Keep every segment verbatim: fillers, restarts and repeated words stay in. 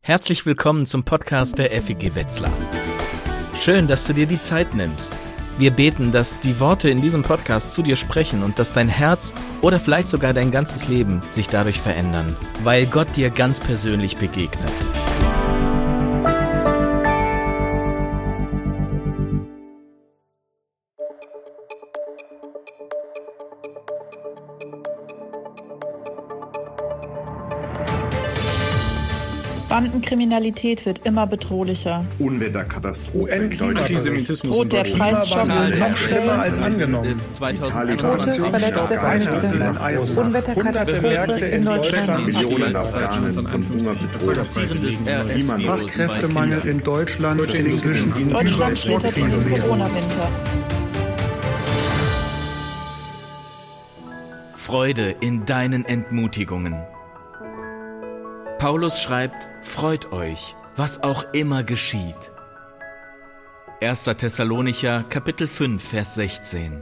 Herzlich willkommen zum Podcast der F E G Wetzlar. Schön, dass du dir die Zeit nimmst. Wir beten, dass die Worte in diesem Podcast zu dir sprechen und dass dein Herz oder vielleicht sogar dein ganzes Leben sich dadurch verändern, weil Gott dir ganz persönlich begegnet. Bandenkriminalität wird immer bedrohlicher. Unwetterkatastrophen, U N-Klima, Antisemitismus droht der Klimawandel noch schlimmer als angenommen. Bis zweitausendeinundzwanzig verletzte Hunderte Unwetterkatastrophe in Deutschland. Millionen Afghanen von Hunger bedroht. Fachkräftemangel in Deutschland inzwischen in Deutschland schlittert in den Corona-Winter. Freude in deinen Entmutigungen. Paulus schreibt, freut euch, was auch immer geschieht. erster Thessalonicher, Kapitel fünf, Vers sechzehn.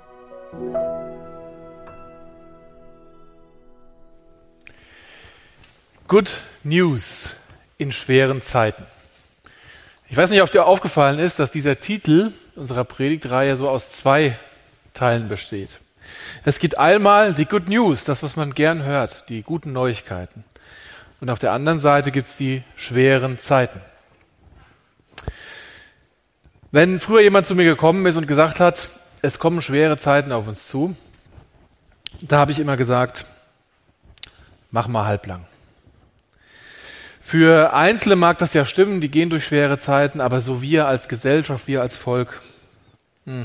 Good News in schweren Zeiten. Ich weiß nicht, ob dir aufgefallen ist, dass dieser Titel unserer Predigtreihe so aus zwei Teilen besteht. Es gibt einmal die Good News, das, was man gern hört, die guten Neuigkeiten. Und auf der anderen Seite gibt es die schweren Zeiten. Wenn früher jemand zu mir gekommen ist und gesagt hat, es kommen schwere Zeiten auf uns zu, da habe ich immer gesagt, mach mal halblang. Für Einzelne mag das ja stimmen, die gehen durch schwere Zeiten, aber so wir als Gesellschaft, wir als Volk, hm,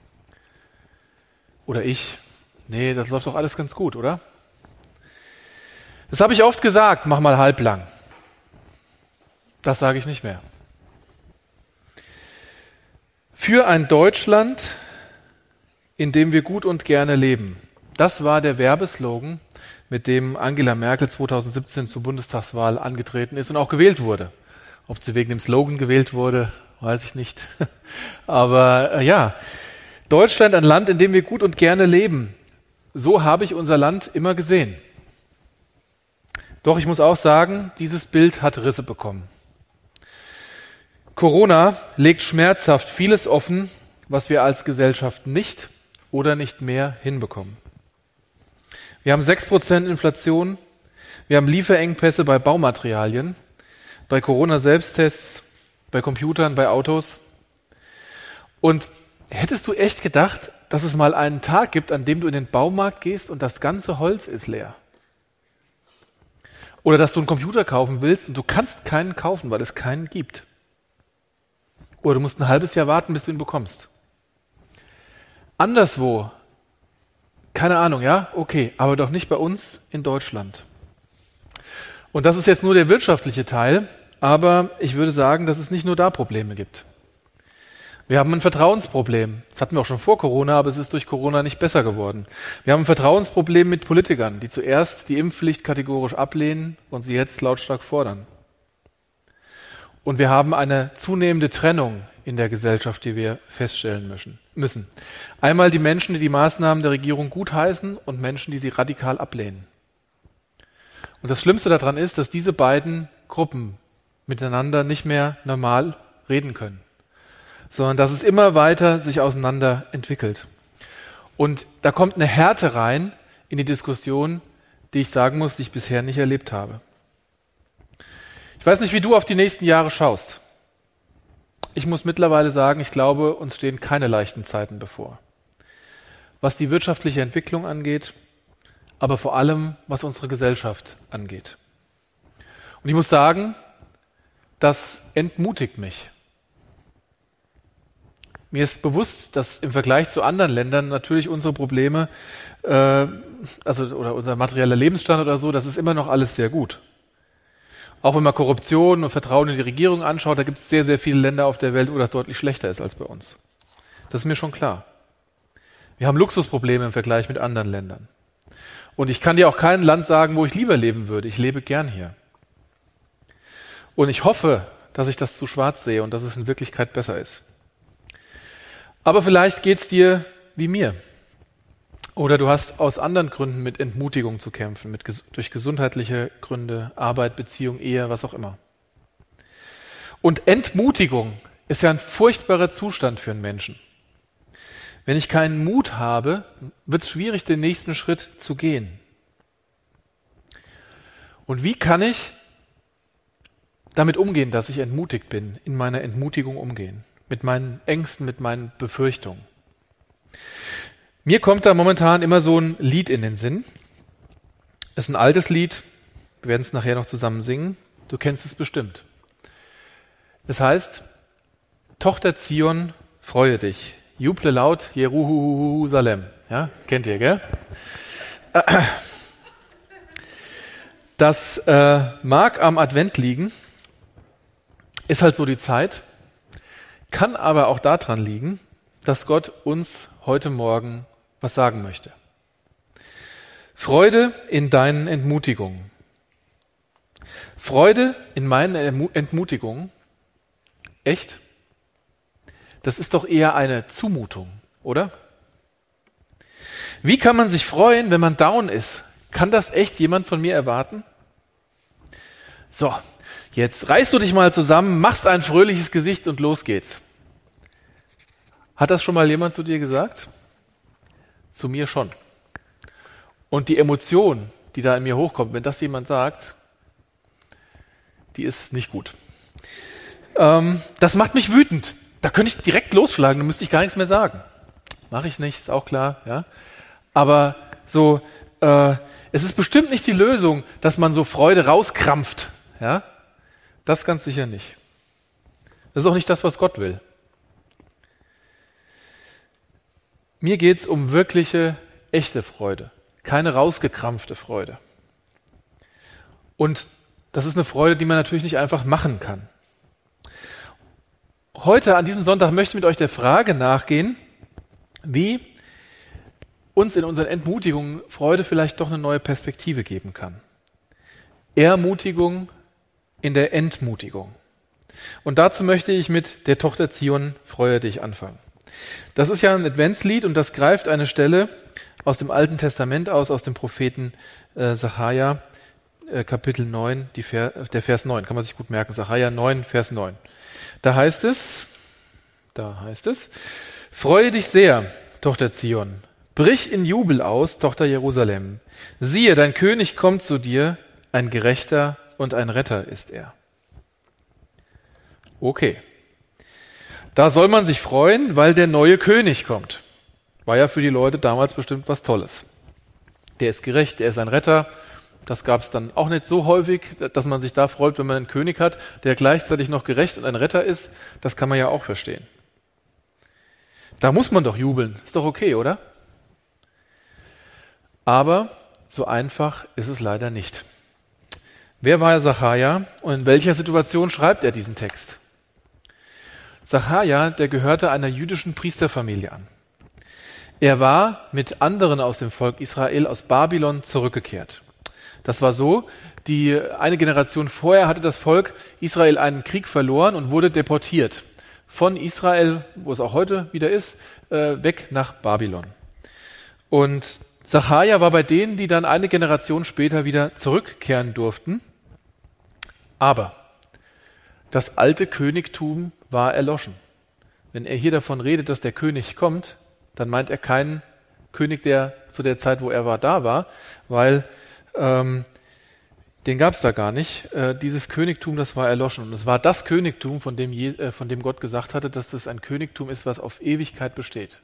oder ich, nee, das läuft doch alles ganz gut, oder? Das habe ich oft gesagt, mach mal halblang. Das sage ich nicht mehr. Für ein Deutschland, in dem wir gut und gerne leben. Das war der Werbeslogan, mit dem Angela Merkel zweitausendsiebzehn zur Bundestagswahl angetreten ist und auch gewählt wurde. Ob sie wegen dem Slogan gewählt wurde, weiß ich nicht. Aber äh, ja, Deutschland, ein Land, in dem wir gut und gerne leben. So habe ich unser Land immer gesehen. Doch ich muss auch sagen, dieses Bild hat Risse bekommen. Corona legt schmerzhaft vieles offen, was wir als Gesellschaft nicht oder nicht mehr hinbekommen. Wir haben sechs Prozent Inflation, wir haben Lieferengpässe bei Baumaterialien, bei Corona-Selbsttests, bei Computern, bei Autos. Und hättest du echt gedacht, dass es mal einen Tag gibt, an dem du in den Baumarkt gehst und das ganze Holz ist leer? Oder dass du einen Computer kaufen willst und du kannst keinen kaufen, weil es keinen gibt. Oder du musst ein halbes Jahr warten, bis du ihn bekommst. Anderswo, keine Ahnung, ja, okay, aber doch nicht bei uns in Deutschland. Und das ist jetzt nur der wirtschaftliche Teil, aber ich würde sagen, dass es nicht nur da Probleme gibt. Wir haben ein Vertrauensproblem. Das hatten wir auch schon vor Corona, aber es ist durch Corona nicht besser geworden. Wir haben ein Vertrauensproblem mit Politikern, die zuerst die Impfpflicht kategorisch ablehnen und sie jetzt lautstark fordern. Und wir haben eine zunehmende Trennung in der Gesellschaft, die wir feststellen müssen. Einmal die Menschen, die die Maßnahmen der Regierung gutheißen und Menschen, die sie radikal ablehnen. Und das Schlimmste daran ist, dass diese beiden Gruppen miteinander nicht mehr normal reden können, sondern dass es immer weiter sich auseinander entwickelt. Und da kommt eine Härte rein in die Diskussion, die ich sagen muss, die ich bisher nicht erlebt habe. Ich weiß nicht, wie du auf die nächsten Jahre schaust. Ich muss mittlerweile sagen, ich glaube, uns stehen keine leichten Zeiten bevor. Was die wirtschaftliche Entwicklung angeht, aber vor allem, was unsere Gesellschaft angeht. Und ich muss sagen, das entmutigt mich. Mir ist bewusst, dass im Vergleich zu anderen Ländern natürlich unsere Probleme, äh, also oder unser materieller Lebensstandard oder so, das ist immer noch alles sehr gut. Auch wenn man Korruption und Vertrauen in die Regierung anschaut, da gibt es sehr, sehr viele Länder auf der Welt, wo das deutlich schlechter ist als bei uns. Das ist mir schon klar. Wir haben Luxusprobleme im Vergleich mit anderen Ländern. Und ich kann dir auch kein Land sagen, wo ich lieber leben würde. Ich lebe gern hier. Und ich hoffe, dass ich das zu schwarz sehe und dass es in Wirklichkeit besser ist. Aber vielleicht geht's dir wie mir. Oder du hast aus anderen Gründen mit Entmutigung zu kämpfen, mit ges- durch gesundheitliche Gründe, Arbeit, Beziehung, Ehe, was auch immer. Und Entmutigung ist ja ein furchtbarer Zustand für einen Menschen. Wenn ich keinen Mut habe, wird es schwierig, den nächsten Schritt zu gehen. Und wie kann ich damit umgehen, dass ich entmutigt bin, in meiner Entmutigung umgehen? Mit meinen Ängsten, mit meinen Befürchtungen. Mir kommt da momentan immer so ein Lied in den Sinn. Es ist ein altes Lied, wir werden es nachher noch zusammen singen. Du kennst es bestimmt. Es heißt, Tochter Zion, freue dich, juble laut, Jerusalem. Ja, kennt ihr, gell? Das äh, mag am Advent liegen, ist halt so die Zeit, kann aber auch daran liegen, dass Gott uns heute Morgen was sagen möchte. Freude in deinen Entmutigungen. Freude in meinen Entmutigungen. Echt? Das ist doch eher eine Zumutung, oder? Wie kann man sich freuen, wenn man down ist? Kann das echt jemand von mir erwarten? So, jetzt reißt du dich mal zusammen, machst ein fröhliches Gesicht und los geht's. Hat das schon mal jemand zu dir gesagt? Zu mir schon. Und die Emotion, die da in mir hochkommt, wenn das jemand sagt, die ist nicht gut. Ähm, das macht mich wütend. Da könnte ich direkt losschlagen, da müsste ich gar nichts mehr sagen. Mache ich nicht, ist auch klar. Ja. Aber so, äh, es ist bestimmt nicht die Lösung, dass man so Freude rauskrampft. Ja. Das ganz sicher nicht. Das ist auch nicht das, was Gott will. Mir geht's um wirkliche, echte Freude. Keine rausgekrampfte Freude. Und das ist eine Freude, die man natürlich nicht einfach machen kann. Heute, an diesem Sonntag, möchte ich mit euch der Frage nachgehen, wie uns in unseren Entmutigungen Freude vielleicht doch eine neue Perspektive geben kann. Ermutigung in der Entmutigung. Und dazu möchte ich mit der Tochter Zion, freue dich anfangen. Das ist ja ein Adventslied und das greift eine Stelle aus dem Alten Testament aus, aus dem Propheten äh, Sacharja, äh, Kapitel neun, die Ver, der Vers neun, kann man sich gut merken, Sacharja neun, Vers neun. Da heißt es, da heißt es, freue dich sehr, Tochter Zion, brich in Jubel aus, Tochter Jerusalem. Siehe, dein König kommt zu dir, ein Gerechter und ein Retter ist er. Okay. Da soll man sich freuen, weil der neue König kommt. War ja für die Leute damals bestimmt was Tolles. Der ist gerecht, der ist ein Retter. Das gab es dann auch nicht so häufig, dass man sich da freut, wenn man einen König hat, der gleichzeitig noch gerecht und ein Retter ist. Das kann man ja auch verstehen. Da muss man doch jubeln. Ist doch okay, oder? Aber so einfach ist es leider nicht. Wer war Sacharja und in welcher Situation schreibt er diesen Text? Sacharja, der gehörte einer jüdischen Priesterfamilie an. Er war mit anderen aus dem Volk Israel aus Babylon zurückgekehrt. Das war so, die eine Generation vorher hatte das Volk Israel einen Krieg verloren und wurde deportiert. Von Israel, wo es auch heute wieder ist, weg nach Babylon. Und Sacharja war bei denen, die dann eine Generation später wieder zurückkehren durften. Aber das alte Königtum war erloschen. Wenn er hier davon redet, dass der König kommt, dann meint er keinen König, der zu der Zeit, wo er war, da war, weil ähm, den gab es da gar nicht. Äh, dieses Königtum, das war erloschen. Und es war das Königtum, von dem, Je- äh, von dem Gott gesagt hatte, dass das ein Königtum ist, was auf Ewigkeit besteht.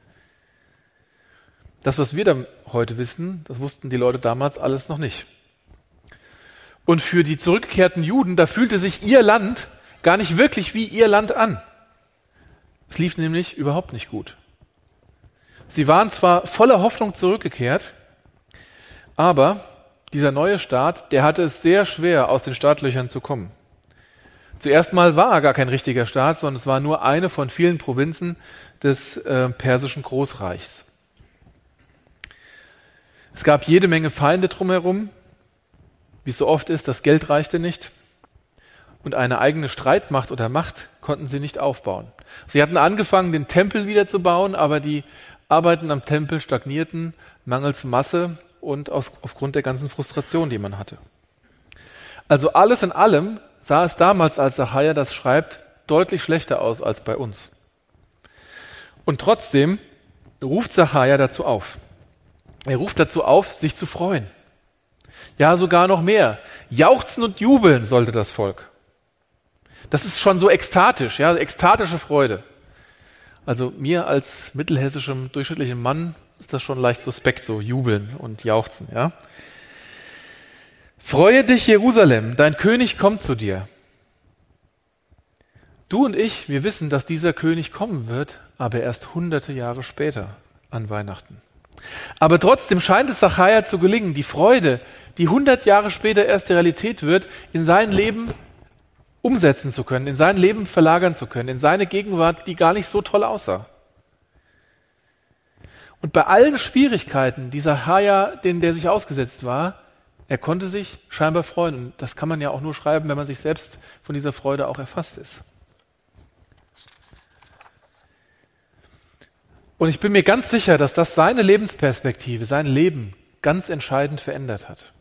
Das, was wir dann heute wissen, das wussten die Leute damals alles noch nicht. Und für die zurückgekehrten Juden, da fühlte sich ihr Land gar nicht wirklich wie ihr Land an. Es lief nämlich überhaupt nicht gut. Sie waren zwar voller Hoffnung zurückgekehrt, aber dieser neue Staat, der hatte es sehr schwer, aus den Startlöchern zu kommen. Zuerst mal war er gar kein richtiger Staat, sondern es war nur eine von vielen Provinzen des äh, persischen Großreichs. Es gab jede Menge Feinde drumherum. Wie es so oft ist, das Geld reichte nicht. Und eine eigene Streitmacht oder Macht konnten sie nicht aufbauen. Sie hatten angefangen, den Tempel wieder zu bauen, aber die Arbeiten am Tempel stagnierten mangels Masse und aus, aufgrund der ganzen Frustration, die man hatte. Also alles in allem sah es damals, als Sacharja das schreibt, deutlich schlechter aus als bei uns. Und trotzdem ruft Sacharja dazu auf. Er ruft dazu auf, sich zu freuen. Ja, sogar noch mehr. Jauchzen und jubeln sollte das Volk. Das ist schon so ekstatisch, ja, ekstatische Freude. Also mir als mittelhessischem, durchschnittlichem Mann ist das schon leicht suspekt, so jubeln und jauchzen, ja. Freue dich, Jerusalem, dein König kommt zu dir. Du und ich, wir wissen, dass dieser König kommen wird, aber erst hunderte Jahre später an Weihnachten. Aber trotzdem scheint es Sacharja zu gelingen, die Freude, die hundert Jahre später erst die Realität wird, in sein Leben umsetzen zu können, in sein Leben verlagern zu können, in seine Gegenwart, die gar nicht so toll aussah. Und bei allen Schwierigkeiten, die Sacharja, denen der sich ausgesetzt war, er konnte sich scheinbar freuen. Und das kann man ja auch nur schreiben, wenn man sich selbst von dieser Freude auch erfasst ist. Und ich bin mir ganz sicher, dass das seine Lebensperspektive, sein Leben ganz entscheidend verändert hat.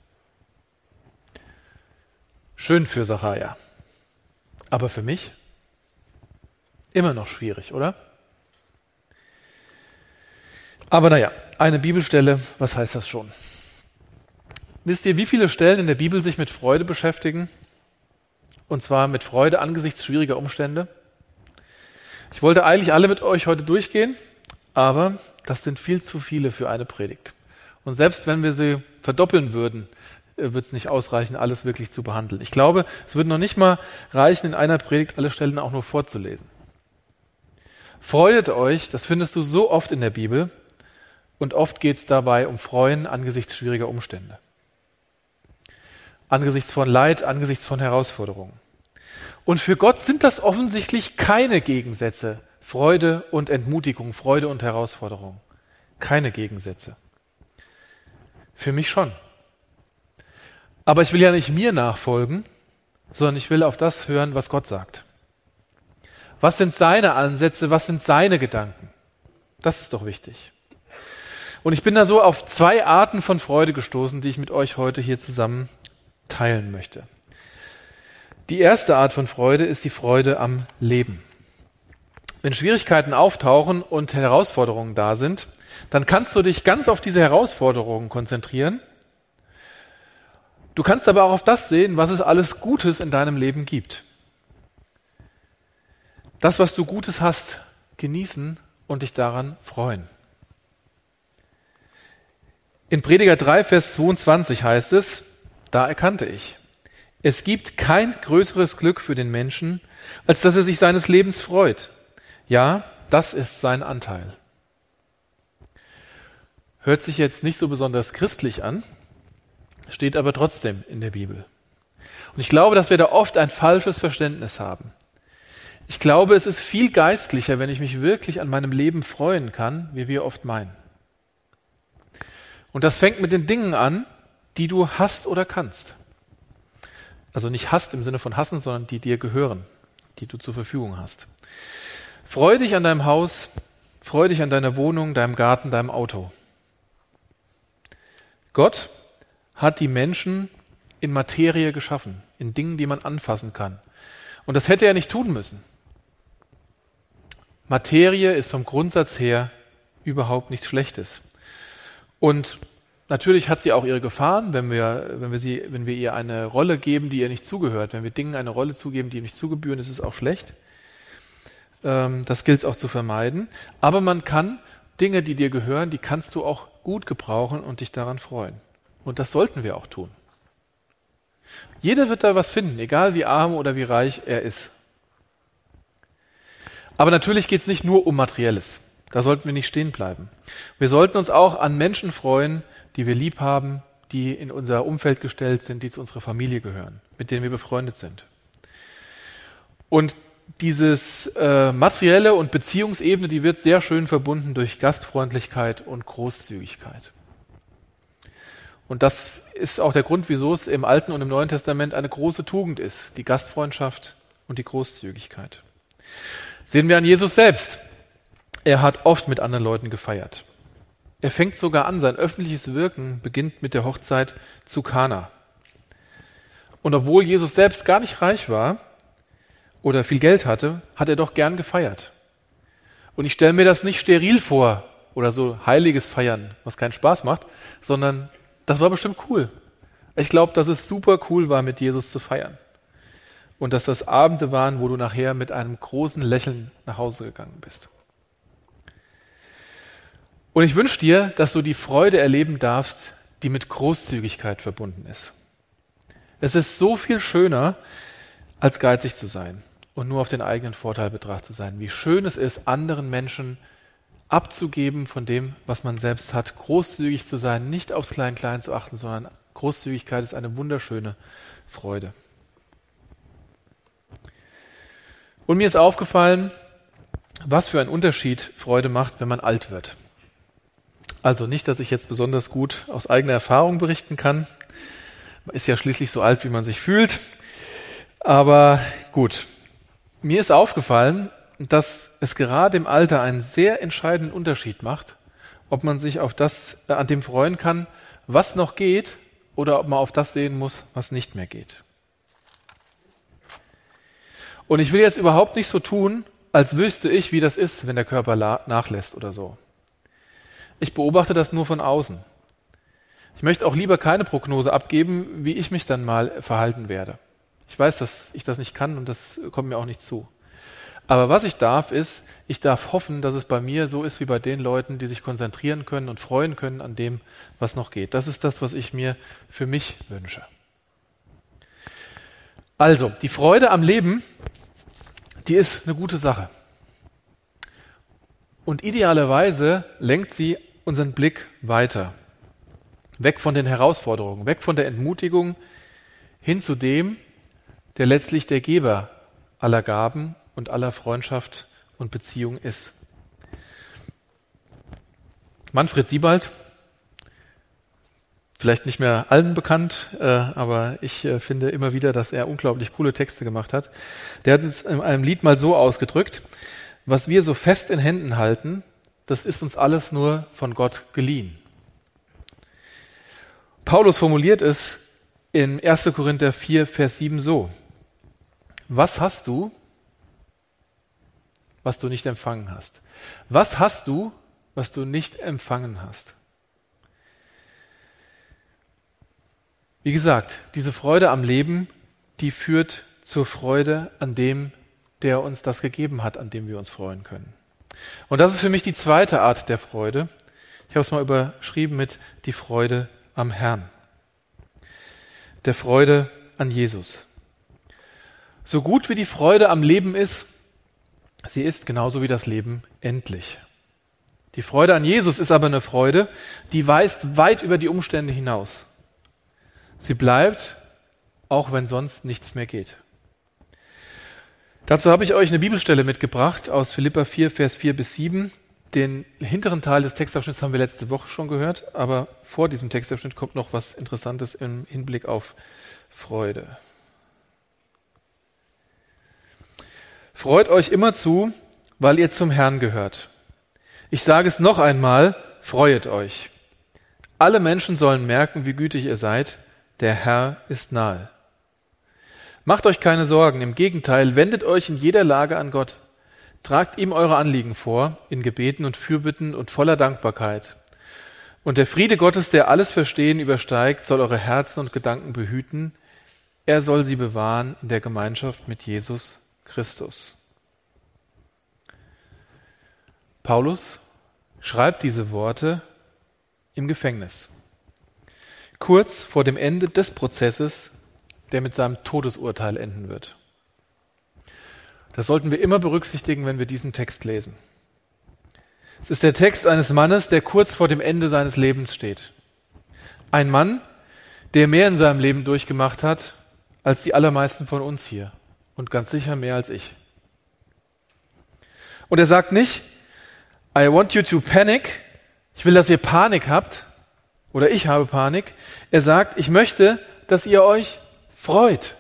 Schön für Sacharja. Aber für mich immer noch schwierig, oder? Aber naja, eine Bibelstelle, was heißt das schon? Wisst ihr, wie viele Stellen in der Bibel sich mit Freude beschäftigen? Und zwar mit Freude angesichts schwieriger Umstände? Ich wollte eigentlich alle mit euch heute durchgehen, aber das sind viel zu viele für eine Predigt. Und selbst wenn wir sie verdoppeln würden, wird es nicht ausreichen, alles wirklich zu behandeln. Ich glaube, es würde noch nicht mal reichen, in einer Predigt alle Stellen auch nur vorzulesen. Freuet euch, das findest du so oft in der Bibel, und oft geht es dabei um Freuen angesichts schwieriger Umstände. Angesichts von Leid, angesichts von Herausforderungen. Und für Gott sind das offensichtlich keine Gegensätze. Freude und Entmutigung, Freude und Herausforderung. Keine Gegensätze. Für mich schon. Aber ich will ja nicht mir nachfolgen, sondern ich will auf das hören, was Gott sagt. Was sind seine Ansätze, was sind seine Gedanken? Das ist doch wichtig. Und ich bin da so auf zwei Arten von Freude gestoßen, die ich mit euch heute hier zusammen teilen möchte. Die erste Art von Freude ist die Freude am Leben. Wenn Schwierigkeiten auftauchen und Herausforderungen da sind, dann kannst du dich ganz auf diese Herausforderungen konzentrieren. Du kannst aber auch auf das sehen, was es alles Gutes in deinem Leben gibt. Das, was du Gutes hast, genießen und dich daran freuen. In Prediger drei, Vers zweiundzwanzig heißt es, da erkannte ich, es gibt kein größeres Glück für den Menschen, als dass er sich seines Lebens freut. Ja, das ist sein Anteil. Hört sich jetzt nicht so besonders christlich an, steht aber trotzdem in der Bibel. Und ich glaube, dass wir da oft ein falsches Verständnis haben. Ich glaube, es ist viel geistlicher, wenn ich mich wirklich an meinem Leben freuen kann, wie wir oft meinen. Und das fängt mit den Dingen an, die du hast oder kannst. Also nicht hast im Sinne von hassen, sondern die dir gehören, die du zur Verfügung hast. Freu dich an deinem Haus, freu dich an deiner Wohnung, deinem Garten, deinem Auto. Gott hat die Menschen in Materie geschaffen, in Dingen, die man anfassen kann. Und das hätte er nicht tun müssen. Materie ist vom Grundsatz her überhaupt nichts Schlechtes. Und natürlich hat sie auch ihre Gefahren, wenn wir, wenn wir, sie, wenn wir ihr eine Rolle geben, die ihr nicht zugehört. Wenn wir Dingen eine Rolle zugeben, die ihr nicht zugebühren, ist es auch schlecht. Ähm, das gilt es auch zu vermeiden. Aber man kann Dinge, die dir gehören, die kannst du auch gut gebrauchen und dich daran freuen. Und das sollten wir auch tun. Jeder wird da was finden, egal wie arm oder wie reich er ist. Aber natürlich geht es nicht nur um Materielles. Da sollten wir nicht stehen bleiben. Wir sollten uns auch an Menschen freuen, die wir lieb haben, die in unser Umfeld gestellt sind, die zu unserer Familie gehören, mit denen wir befreundet sind. Und dieses äh, materielle und Beziehungsebene, die wird sehr schön verbunden durch Gastfreundlichkeit und Großzügigkeit. Und das ist auch der Grund, wieso es im Alten und im Neuen Testament eine große Tugend ist, die Gastfreundschaft und die Großzügigkeit. Sehen wir an Jesus selbst. Er hat oft mit anderen Leuten gefeiert. Er fängt sogar an, sein öffentliches Wirken beginnt mit der Hochzeit zu Kana. Und obwohl Jesus selbst gar nicht reich war oder viel Geld hatte, hat er doch gern gefeiert. Und ich stelle mir das nicht steril vor oder so heiliges Feiern, was keinen Spaß macht, sondern das war bestimmt cool. Ich glaube, dass es super cool war, mit Jesus zu feiern. Und dass das Abende waren, wo du nachher mit einem großen Lächeln nach Hause gegangen bist. Und ich wünsche dir, dass du die Freude erleben darfst, die mit Großzügigkeit verbunden ist. Es ist so viel schöner, als geizig zu sein und nur auf den eigenen Vorteil betrachtet zu sein. Wie schön es ist, anderen Menschen abzugeben von dem, was man selbst hat, großzügig zu sein, nicht aufs Klein-Klein zu achten, sondern Großzügigkeit ist eine wunderschöne Freude. Und mir ist aufgefallen, was für einen Unterschied Freude macht, wenn man alt wird. Also nicht, dass ich jetzt besonders gut aus eigener Erfahrung berichten kann. Man ist ja schließlich so alt, wie man sich fühlt. Aber gut, mir ist aufgefallen, dass es gerade im Alter einen sehr entscheidenden Unterschied macht, ob man sich auf das, äh, an dem freuen kann, was noch geht, oder ob man auf das sehen muss, was nicht mehr geht. Und ich will jetzt überhaupt nicht so tun, als wüsste ich, wie das ist, wenn der Körper la- nachlässt oder so. Ich beobachte das nur von außen. Ich möchte auch lieber keine Prognose abgeben, wie ich mich dann mal verhalten werde. Ich weiß, dass ich das nicht kann und das kommt mir auch nicht zu. Aber was ich darf, ist, ich darf hoffen, dass es bei mir so ist wie bei den Leuten, die sich konzentrieren können und freuen können an dem, was noch geht. Das ist das, was ich mir für mich wünsche. Also, die Freude am Leben, die ist eine gute Sache. Und idealerweise lenkt sie unseren Blick weiter. Weg von den Herausforderungen, weg von der Entmutigung, hin zu dem, der letztlich der Geber aller Gaben und aller Freundschaft und Beziehung ist. Manfred Siebald, vielleicht nicht mehr allen bekannt, äh, aber ich äh, finde immer wieder, dass er unglaublich coole Texte gemacht hat. Der hat es in einem Lied mal so ausgedrückt: Was wir so fest in Händen halten, das ist uns alles nur von Gott geliehen. Paulus formuliert es in erster Korinther vier, Vers sieben so: Was hast du, was du nicht empfangen hast? Was hast du, was du nicht empfangen hast? Wie gesagt, diese Freude am Leben, die führt zur Freude an dem, der uns das gegeben hat, an dem wir uns freuen können. Und das ist für mich die zweite Art der Freude. Ich habe es mal überschrieben mit die Freude am Herrn. Der Freude an Jesus. So gut wie die Freude am Leben ist, sie ist genauso wie das Leben endlich. Die Freude an Jesus ist aber eine Freude, die weist weit über die Umstände hinaus. Sie bleibt, auch wenn sonst nichts mehr geht. Dazu habe ich euch eine Bibelstelle mitgebracht aus Philipper vier, Vers vier bis sieben. Den hinteren Teil des Textabschnitts haben wir letzte Woche schon gehört, aber vor diesem Textabschnitt kommt noch was Interessantes im Hinblick auf Freude. Freut euch immer zu, weil ihr zum Herrn gehört. Ich sage es noch einmal, freuet euch. Alle Menschen sollen merken, wie gütig ihr seid. Der Herr ist nahe. Macht euch keine Sorgen, im Gegenteil, wendet euch in jeder Lage an Gott. Tragt ihm eure Anliegen vor, in Gebeten und Fürbitten und voller Dankbarkeit. Und der Friede Gottes, der alles Verstehen übersteigt, soll eure Herzen und Gedanken behüten. Er soll sie bewahren in der Gemeinschaft mit Jesus Christus. Paulus schreibt diese Worte im Gefängnis, kurz vor dem Ende des Prozesses, der mit seinem Todesurteil enden wird. Das sollten wir immer berücksichtigen, wenn wir diesen Text lesen. Es ist der Text eines Mannes, der kurz vor dem Ende seines Lebens steht. Ein Mann, der mehr in seinem Leben durchgemacht hat, als die allermeisten von uns hier. Und ganz sicher mehr als ich. Und er sagt nicht, I want you to panic. Ich will, dass ihr Panik habt. Oder ich habe Panik. Er sagt, ich möchte, dass ihr euch freut.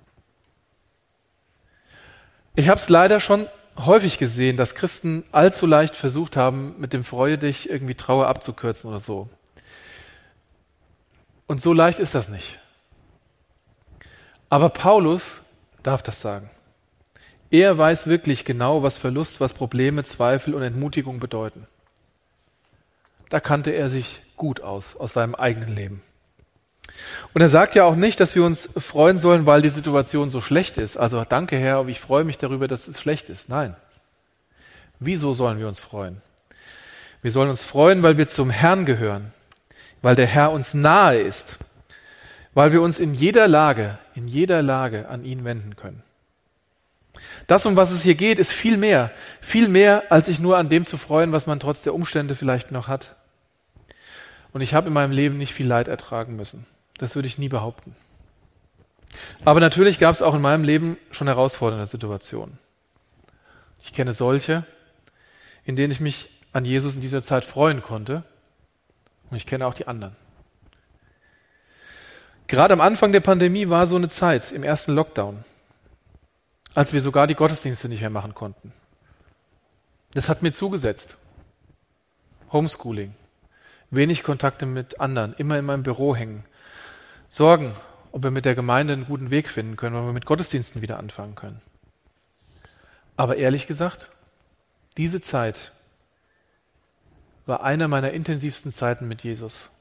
Ich habe es leider schon häufig gesehen, dass Christen allzu leicht versucht haben, mit dem Freue dich irgendwie Trauer abzukürzen oder so. Und so leicht ist das nicht. Aber Paulus darf das sagen. Er weiß wirklich genau, was Verlust, was Probleme, Zweifel und Entmutigung bedeuten. Da kannte er sich gut aus, aus seinem eigenen Leben. Und er sagt ja auch nicht, dass wir uns freuen sollen, weil die Situation so schlecht ist. Also danke Herr, aber ich freue mich darüber, dass es schlecht ist. Nein. Wieso sollen wir uns freuen? Wir sollen uns freuen, weil wir zum Herrn gehören, weil der Herr uns nahe ist, weil wir uns in jeder Lage, in jeder Lage an ihn wenden können. Das, um was es hier geht, ist viel mehr, viel mehr, als sich nur an dem zu freuen, was man trotz der Umstände vielleicht noch hat. Und ich habe in meinem Leben nicht viel Leid ertragen müssen. Das würde ich nie behaupten. Aber natürlich gab es auch in meinem Leben schon herausfordernde Situationen. Ich kenne solche, in denen ich mich an Jesus in dieser Zeit freuen konnte. Und ich kenne auch die anderen. Gerade am Anfang der Pandemie war so eine Zeit, im ersten Lockdown, als wir sogar die Gottesdienste nicht mehr machen konnten. Das hat mir zugesetzt. Homeschooling, wenig Kontakte mit anderen, immer in meinem Büro hängen, Sorgen, ob wir mit der Gemeinde einen guten Weg finden können, ob wir mit Gottesdiensten wieder anfangen können. Aber ehrlich gesagt, diese Zeit war eine meiner intensivsten Zeiten mit Jesus.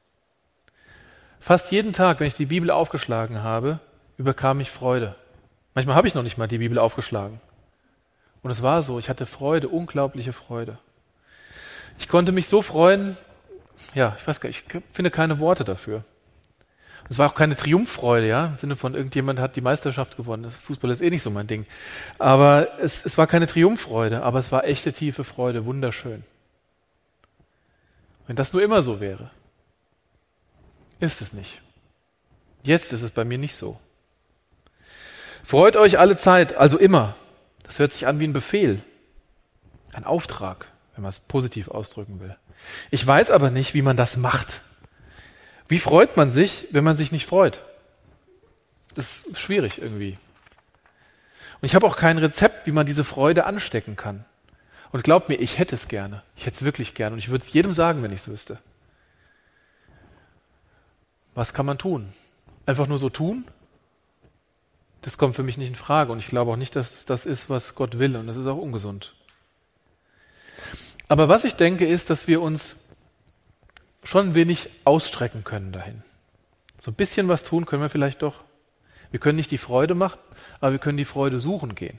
Fast jeden Tag, wenn ich die Bibel aufgeschlagen habe, überkam mich Freude. Manchmal habe ich noch nicht mal die Bibel aufgeschlagen. Und es war so, ich hatte Freude, unglaubliche Freude. Ich konnte mich so freuen, ja, ich weiß gar nicht, ich finde keine Worte dafür. Es war auch keine Triumphfreude, ja, im Sinne von irgendjemand hat die Meisterschaft gewonnen. Fußball ist eh nicht so mein Ding. Aber es, es war keine Triumphfreude, aber es war echte tiefe Freude, wunderschön. Wenn das nur immer so wäre, ist es nicht. Jetzt ist es bei mir nicht so. Freut euch alle Zeit, also immer. Das hört sich an wie ein Befehl, ein Auftrag, wenn man es positiv ausdrücken will. Ich weiß aber nicht, wie man das macht. Wie freut man sich, wenn man sich nicht freut? Das ist schwierig irgendwie. Und ich habe auch kein Rezept, wie man diese Freude anstecken kann. Und glaubt mir, ich hätte es gerne. Ich hätte es wirklich gerne. Und ich würde es jedem sagen, wenn ich es wüsste. Was kann man tun? Einfach nur so tun? Das kommt für mich nicht in Frage. Und ich glaube auch nicht, dass es das ist, was Gott will. Und das ist auch ungesund. Aber was ich denke, ist, dass wir uns schon ein wenig ausstrecken können dahin. So ein bisschen was tun können wir vielleicht doch. Wir können nicht die Freude machen, aber wir können die Freude suchen gehen.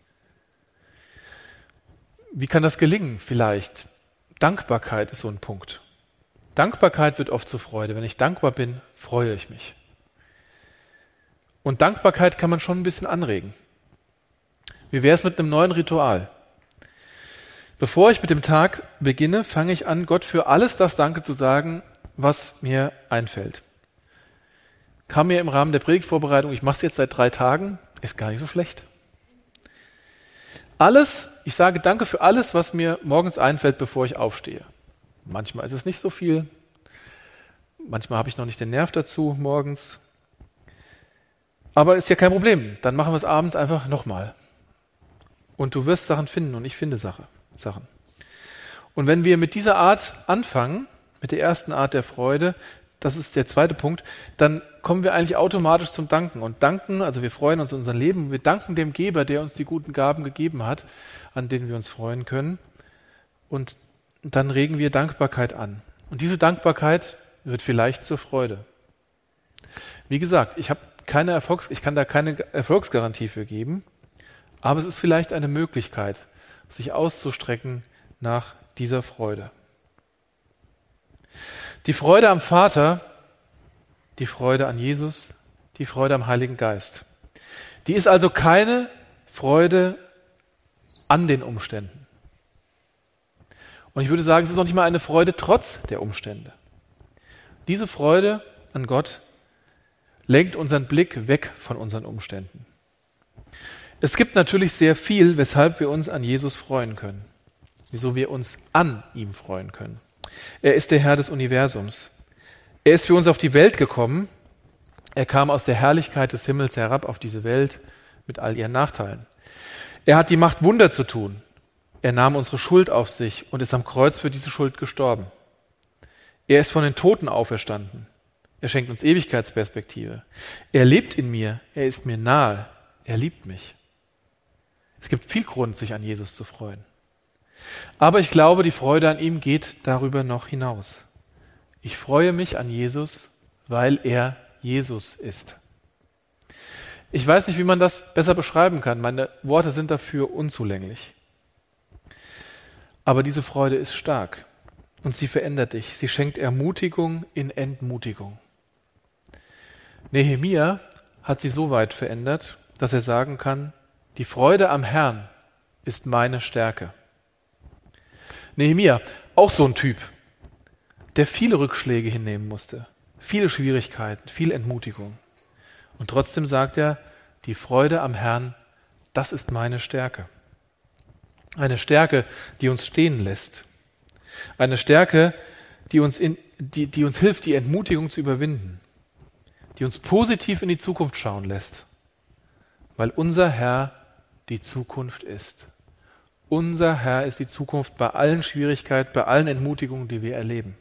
Wie kann das gelingen? Vielleicht. Dankbarkeit ist so ein Punkt. Dankbarkeit wird oft zur Freude. Wenn ich dankbar bin, freue ich mich. Und Dankbarkeit kann man schon ein bisschen anregen. Wie wäre es mit einem neuen Ritual? Bevor ich mit dem Tag beginne, fange ich an, Gott für alles das Danke zu sagen, was mir einfällt. Kam mir im Rahmen der Predigtvorbereitung, ich mache es jetzt seit drei Tagen, ist gar nicht so schlecht. Alles, ich sage Danke für alles, was mir morgens einfällt, bevor ich aufstehe. Manchmal ist es nicht so viel, manchmal habe ich noch nicht den Nerv dazu morgens. Aber ist ja kein Problem, dann machen wir es abends einfach nochmal. Und du wirst Sachen finden und ich finde Sache. Sachen. Und wenn wir mit dieser Art anfangen, mit der ersten Art der Freude, das ist der zweite Punkt, dann kommen wir eigentlich automatisch zum Danken. Und danken, also wir freuen uns in unserem Leben, wir danken dem Geber, der uns die guten Gaben gegeben hat, an denen wir uns freuen können. Und dann regen wir Dankbarkeit an. Und diese Dankbarkeit wird vielleicht zur Freude. Wie gesagt, ich habe keine Erfolgs, ich kann da keine Erfolgsgarantie für geben, aber es ist vielleicht eine Möglichkeit, sich auszustrecken nach dieser Freude. Die Freude am Vater, die Freude an Jesus, die Freude am Heiligen Geist. Die ist also keine Freude an den Umständen. Und ich würde sagen, es ist noch nicht mal eine Freude trotz der Umstände. Diese Freude an Gott lenkt unseren Blick weg von unseren Umständen. Es gibt natürlich sehr viel, weshalb wir uns an Jesus freuen können. Wieso wir uns an ihm freuen können. Er ist der Herr des Universums. Er ist für uns auf die Welt gekommen. Er kam aus der Herrlichkeit des Himmels herab auf diese Welt mit all ihren Nachteilen. Er hat die Macht, Wunder zu tun. Er nahm unsere Schuld auf sich und ist am Kreuz für diese Schuld gestorben. Er ist von den Toten auferstanden. Er schenkt uns Ewigkeitsperspektive. Er lebt in mir, er ist mir nahe, er liebt mich. Es gibt viel Grund, sich an Jesus zu freuen. Aber ich glaube, die Freude an ihm geht darüber noch hinaus. Ich freue mich an Jesus, weil er Jesus ist. Ich weiß nicht, wie man das besser beschreiben kann. Meine Worte sind dafür unzulänglich. Aber diese Freude ist stark und sie verändert dich. Sie schenkt Ermutigung in Entmutigung. Nehemia hat sie so weit verändert, dass er sagen kann, die Freude am Herrn ist meine Stärke. Nehemia, auch so ein Typ, der viele Rückschläge hinnehmen musste, viele Schwierigkeiten, viel Entmutigung. Und trotzdem sagt er, die Freude am Herrn, das ist meine Stärke. Eine Stärke, die uns stehen lässt. Eine Stärke, die uns, in, die, die uns hilft, die Entmutigung zu überwinden. Die uns positiv in die Zukunft schauen lässt. Weil unser Herr die Zukunft ist. Unser Herr ist die Zukunft bei allen Schwierigkeiten, bei allen Entmutigungen, die wir erleben.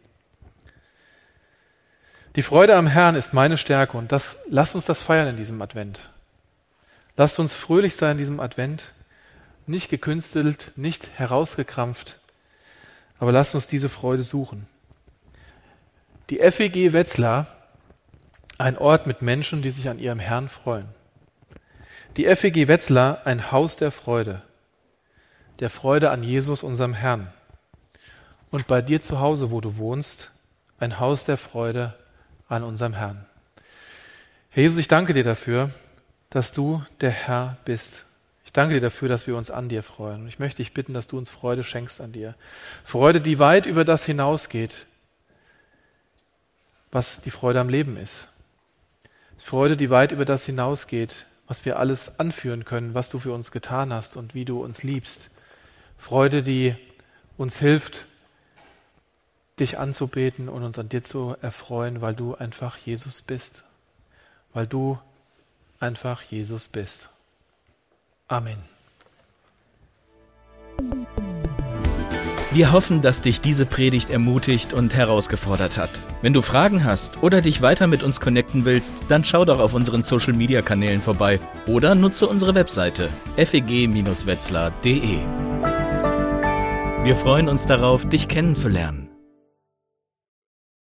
Die Freude am Herrn ist meine Stärke und das, lasst uns das feiern in diesem Advent. Lasst uns fröhlich sein in diesem Advent, nicht gekünstelt, nicht herausgekrampft, aber lasst uns diese Freude suchen. Die F E G Wetzlar, ein Ort mit Menschen, die sich an ihrem Herrn freuen. Die F E G Wetzlar, ein Haus der Freude, der Freude an Jesus, unserem Herrn. Und bei dir zu Hause, wo du wohnst, ein Haus der Freude an unserem Herrn. Herr Jesus, ich danke dir dafür, dass du der Herr bist. Ich danke dir dafür, dass wir uns an dir freuen. Und ich möchte dich bitten, dass du uns Freude schenkst an dir. Freude, die weit über das hinausgeht, was die Freude am Leben ist. Freude, die weit über das hinausgeht, was wir alles anführen können, was du für uns getan hast und wie du uns liebst. Freude, die uns hilft, dich anzubeten und uns an dir zu erfreuen, weil du einfach Jesus bist. Weil du einfach Jesus bist. Amen. Wir hoffen, dass dich diese Predigt ermutigt und herausgefordert hat. Wenn du Fragen hast oder dich weiter mit uns connecten willst, dann schau doch auf unseren Social-Media-Kanälen vorbei oder nutze unsere Webseite f e g Bindestrich wetzlar punkt d e. Wir freuen uns darauf, dich kennenzulernen.